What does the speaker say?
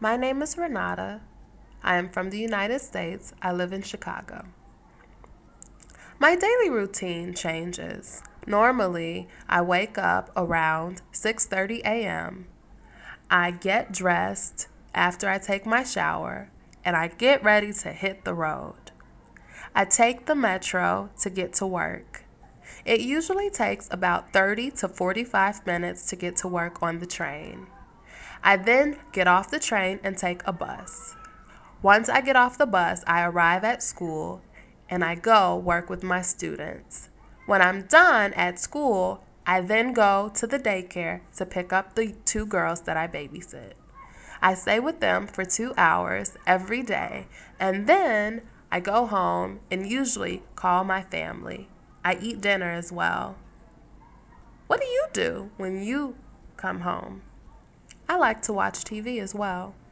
My name is Renata. I am from the United States. I live in Chicago. My daily routine changes. Normally, I wake up around 6:30 a.m. I get dressed after I take my shower and I get ready to hit the road. I take the metro to get to work. It usually takes about 30 to 45 minutes to get to work on the train. I then get off the train and take a bus. Once I get off the bus, I arrive at school and I go work with my students. When I'm done at school, I then go to the daycare to pick up the two girls that I babysit. I stay with them for 2 hours every day, and then I go home and usually call my family. I eat dinner as well. What do you do when you come home? I like to watch TV as well.